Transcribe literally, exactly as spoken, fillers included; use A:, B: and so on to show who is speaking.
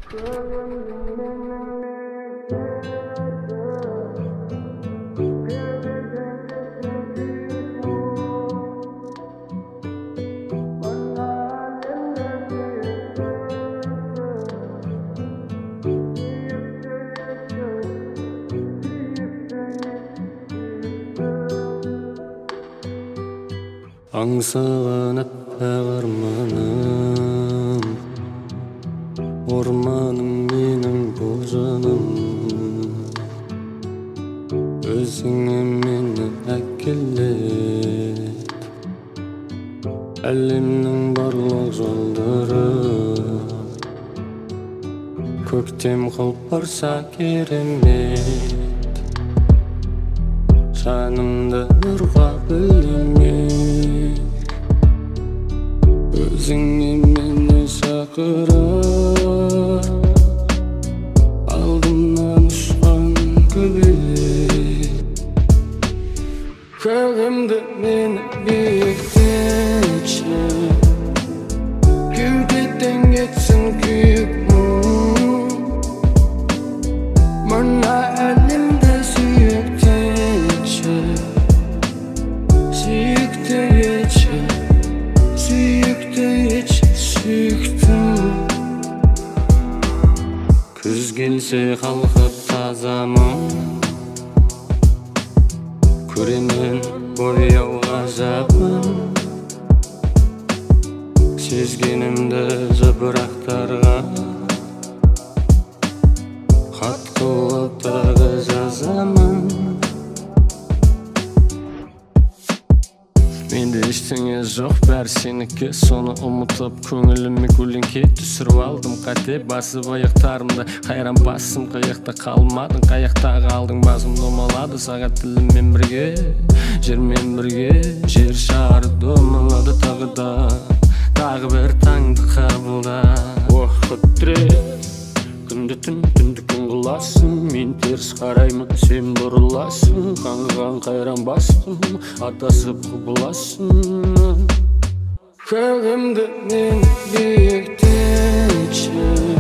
A: Аңсаған аппақ арманым, орманым менің бұл жаным. Өзіңе мені әкелет, әлемнің барлық жолдары. Көктем қылып барса керемет, жанымды нұрға бөлемек. Өзіңе мені шақырып, алдымнан ұшқан көбелек. Көгімді мені биіктетші, кеудеден кетсін күйік мұң. Мына әлемді сүйіктетші, сүйікті етші, сүйікті етші, сүйіктім. Күз келсе қалқып тазамын, көремін бояу ғажабын. Сезгенімді жапырақтарға хат қылып тағы жазамын. Менде ештеңе жоқ, бәрі сенікі. Соны ұмытып көңіліме көлеңке түсіріп алдым. Қате басып аяқтарымда, қайран басым қаяқта қалмадың. Қаяқта қалдың, басым домалады сағат тіліммен бірге, жермен бірге. Жер шары домалады тағы да, тағы бір таңды қабылда. Ох, құдірет, күнді түн, түнді күн қыласың. Мен теріс қараймын, сен бұрыласың. Қаңғыған қайран бастым, атасып құбыласың. Көгімді мен биіктетші,